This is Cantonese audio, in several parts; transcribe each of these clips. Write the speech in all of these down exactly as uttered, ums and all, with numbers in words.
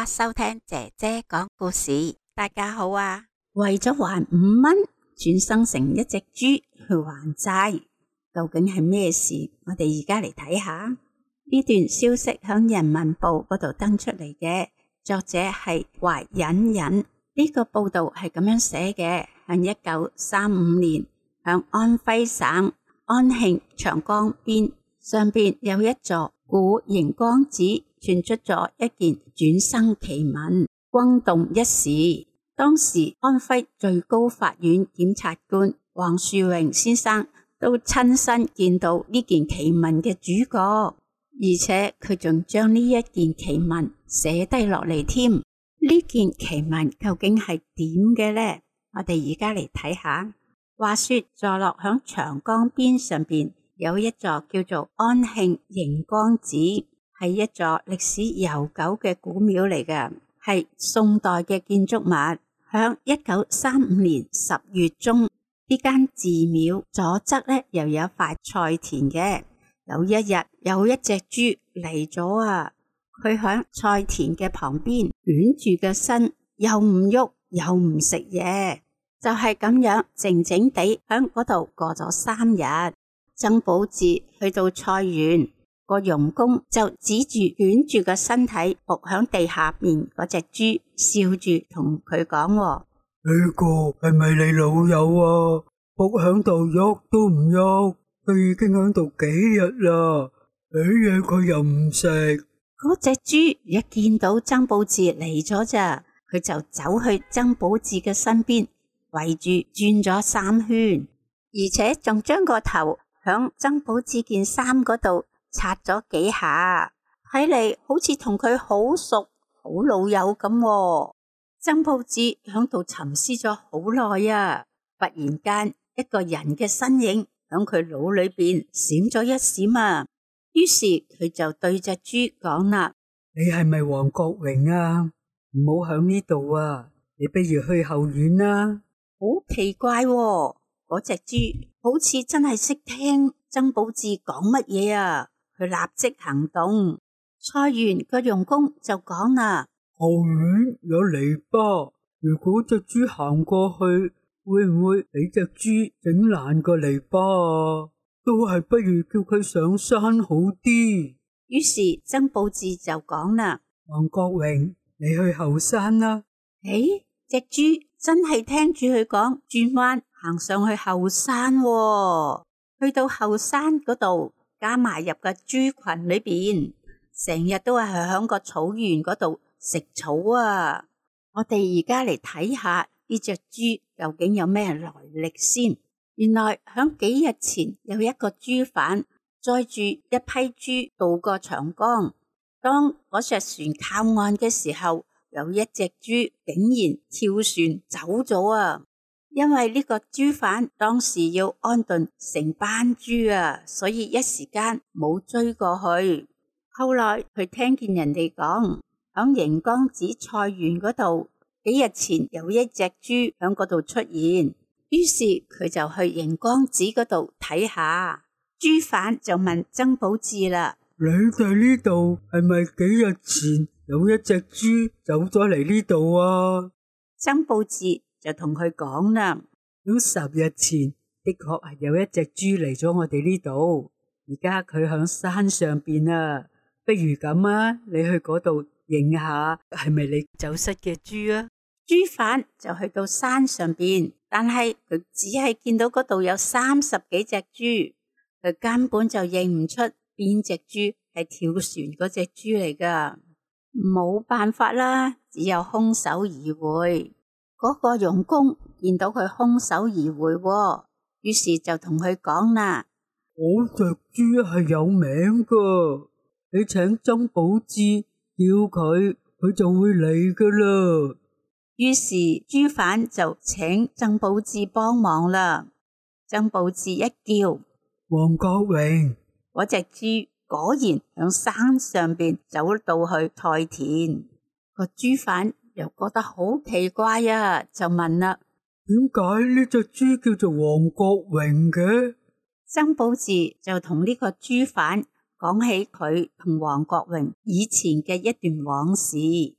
家收聽姐姐講故事。大家好啊！ 為咗還五蚊，轉生成一隻豬去還債，究竟係咩事？我哋而家嚟睇下呢段消息，響人民報嗰度登出嚟嘅，作者係懷隱隱。呢個報道係咁樣寫嘅：喺一九三五年，響安徽省安慶長江邊上邊有一座古熒光寺，傳出咗一件轉生奇聞，轟動一時。當時安徽最高法院檢察官黃樹榮先生都親身見到呢件奇聞嘅主角，而且佢仲將呢一件奇聞寫低落嚟添。呢件奇聞究竟係點嘅呢？我哋而家嚟睇下。話說坐落響長江邊上邊有一座叫做安慶熒光寺，係一座歷史悠久嘅古廟嚟嘅，係宋代嘅建築物。響一九三五年十月中，呢間寺廟左側咧又有一塊菜田嘅。有一日有一隻豬嚟咗啊，佢響菜田嘅旁邊捲住個身，又唔喐又唔食嘢，就係咁樣靜靜地響嗰度過咗三日。曾寶志去到菜園，個傭工就指住捲住個身體伏響地下面嗰隻豬，笑住同佢講： 呢個係咪你老友啊？伏響度喐都唔喐，佢已經響度幾日啦，啲嘢佢又唔食。 嗰隻豬一見到曾寶志嚟咗咋，佢就走去曾寶志嘅身邊，圍住轉咗三圈，而且仲將個頭響曾寶志件衫嗰度擦咗幾下，睇嚟好似同佢好熟好老友咁。曾寶志響度沉思咗好耐啊，忽然間一個人嘅身影響佢腦裏邊閃咗一閃啊，於是佢就對隻豬講啦： 你係咪黃國榮啊？唔好響呢度啊，你不如去後院啦。 好奇怪喎，嗰隻豬好似真係識聽曾寶志講乜嘢啊！佢立即行動。菜園個傭工就講啦： 後院有籬笆，如果隻豬行過去，會唔會俾隻豬整爛個籬笆啊？都係不如叫佢上山好啲。 於是曾寶志就講啦： 黃國榮，你去後山啦。 誒，隻豬真係聽住佢講，轉彎行上去後山喎。去到後山嗰度，加埋入個豬群裏邊，成日都係響個草原嗰度食草啊！我哋而家嚟睇下呢隻豬究竟有咩來歷先。原來響幾日前有一個豬販載住一批豬渡過長江，當嗰隻船靠岸嘅時候，有一隻豬竟然跳船走咗啊！因為呢個豬販當時要安頓成班豬啊，所以一時間冇追過去。後來佢聽見人哋講，響熒光寺菜園嗰度，幾日前有一隻豬響嗰度出現，於是佢就去熒光寺嗰度睇下。豬販就問曾寶志啦： 你哋呢度係咪幾日前有一隻豬走咗嚟呢度啊？ 曾寶志就同佢講啦： 咁十日前的確係有一隻豬嚟咗我哋呢度，而家佢響山上邊啊，不如咁啊，你去嗰度認下係咪你走失嘅豬啊？ 豬販就去到山上邊，但係佢只係見到嗰度有三十幾隻豬，佢根本就認唔出邊隻豬係跳船嗰隻豬嚟噶。冇辦法啦，只有空手而回。嗰個傭工見到佢空手而回喎，於是就同佢講啦： 嗰隻豬係有名噶，你請曾寶志叫佢，佢就會嚟噶啦。 於是豬販就請曾寶志幫忙啦。曾寶志一叫， 黃國榮， 嗰隻豬果然響山上邊走到去菜田。個豬販又覺得好奇怪啊，就問啦： 點解呢隻豬叫做黃國榮嘅？ 曾寶志就同呢個豬販講起佢同黃國榮以前嘅一段往事。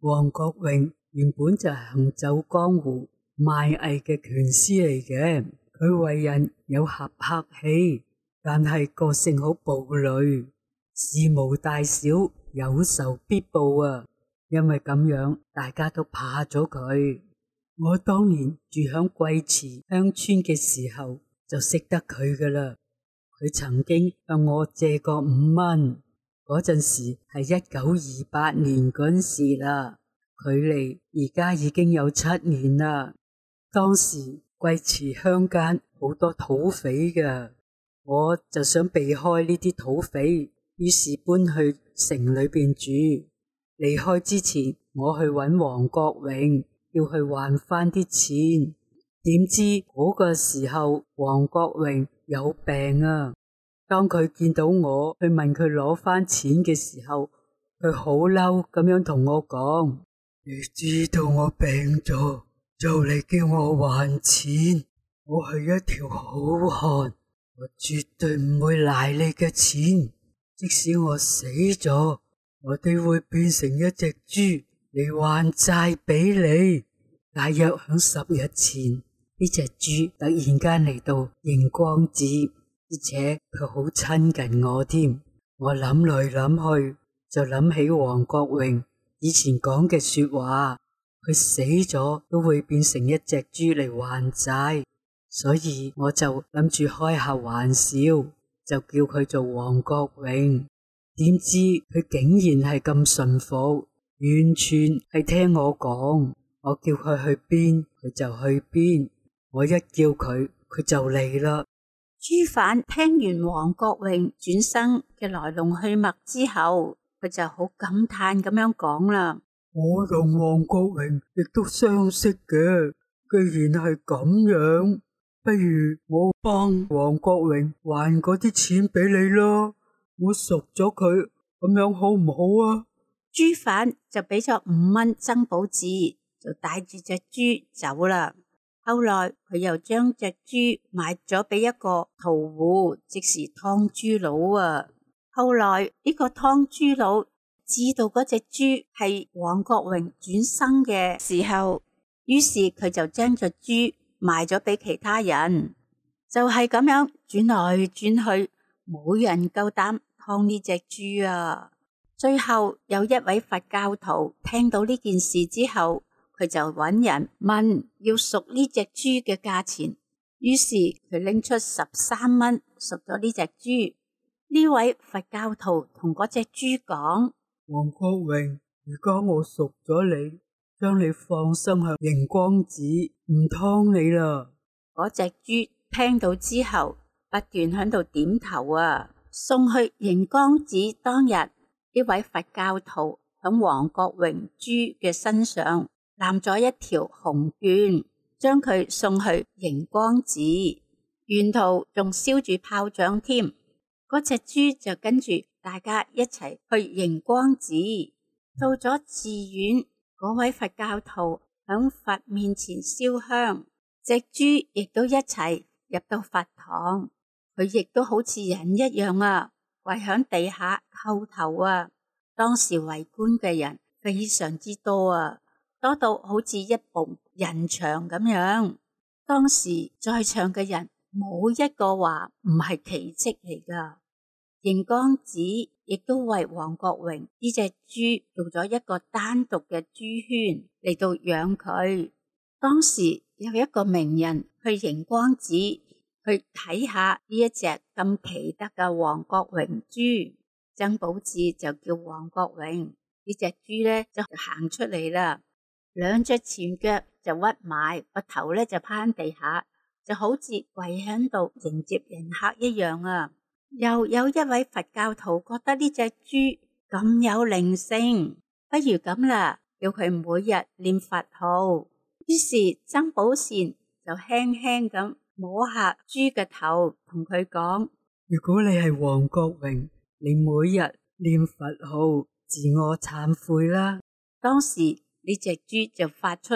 王國榮原本就係行走江湖、賣藝嘅拳師嚟嘅，佢為人有俠客氣，但係個性好暴戾，事無大小有仇必報啊！因為咁樣，大家都怕咗佢。我當年住響貴池鄉村嘅時候就識得佢噶啦。佢曾經向我借過五蚊，嗰陣時係一九二八年嗰陣時啦，距離而家已經有七年啦。當時貴池鄉間好多土匪噶，我就想避開呢啲土匪，於是搬去城裏邊住。離開之前，我去搵王國榮，要去還翻啲錢。點知嗰個時候，王國榮有病啊！當佢見到我去問佢攞翻錢嘅時候，佢好嬲咁樣同我講：你知道我病咗，就嚟叫我還錢。我係一條好漢，我絕對唔會賴你嘅錢。即使我死咗，我哋會變成一隻豬嚟還債俾你。大約響十日前，呢隻豬突然間嚟到熒光寺，而且佢好親近我添。我諗來諗去，就諗起王國榮以前講嘅說話，佢死咗都會變成一隻豬嚟還債，所以我就諗住開下玩笑，就叫佢做王國榮。點知佢竟然係咁順服，完全係聽我講。我叫佢去邊，佢就去邊。我一叫佢，佢就嚟啦。 豬販聽完王國榮轉生嘅來龍去脈之後，佢就好感嘆咁樣講啦： 我同王國榮亦都相識嘅，既然係咁樣，不如我幫王國榮還嗰啲錢俾你啦。我贖咗佢，咁樣好唔好啊？ 豬販就俾咗五蚊曾寶志，就帶住隻豬走啦。後來佢又將隻豬賣咗俾一個屠戶，即是湯豬佬啊。後來呢個湯豬佬知道嗰隻豬係王國榮轉生嘅時候，於是佢就將隻豬賣咗俾其他人。就係咁樣轉來轉去，冇人夠膽劏呢隻豬啊。最後有一位佛教徒聽到呢件事之後，佢就揾人問要贖呢隻豬嘅價錢，於是佢拎出十三蚊贖咗呢隻豬。呢位佛教徒同嗰隻豬講： 王國榮，如果我贖咗你，將你放生向熒光寺，唔劏你啦。 嗰隻豬聽到之後，不斷喺度點頭啊。送去熒光寺當日，呢位佛教徒喺王國榮豬嘅身上攬咗一條紅絹，將佢送去熒光寺，沿途仲燒住炮仗添。嗰隻豬就跟住大家一齊去熒光寺。到咗寺院，嗰位佛教徒響佛面前燒香，隻豬亦都一齊入到佛堂。佢亦都好似人一樣啊，跪響地下叩頭啊。當時圍觀嘅人非常之多啊，多到好似一埲人牆咁樣。當時在場嘅人冇一個話唔係奇蹟嚟噶。熒光寺亦都為王國榮呢隻豬做咗一個單獨嘅豬圈嚟到養佢。當時有一個名人去熒光寺去睇下呢一隻咁奇特嘅王國榮豬，曾寶志就叫王國榮呢隻豬咧就行出嚟啦，兩隻前腳就屈埋，個頭咧就趴喺地下，就好似跪喺度迎接人客一樣啊！又有一位佛教徒覺得呢隻豬咁有靈性，不如咁啦，叫佢每日念佛號。於是曾寶善就輕輕咁摸下豬嘅頭，同佢講： 如果你係王國榮，你每日念佛號，自我懺悔啦。 當時呢隻豬就發出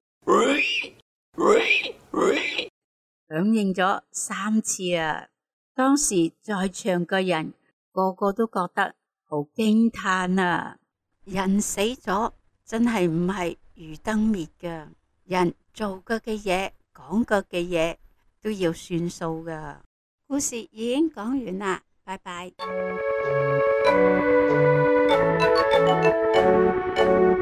響應咗三次啊！當時在場嘅人個個都覺得好驚嘆啊！人死咗真係唔係魚燈滅㗎。人做過嘅嘢，講過嘅嘢都要算數㗎。故事已經講完啦，拜拜。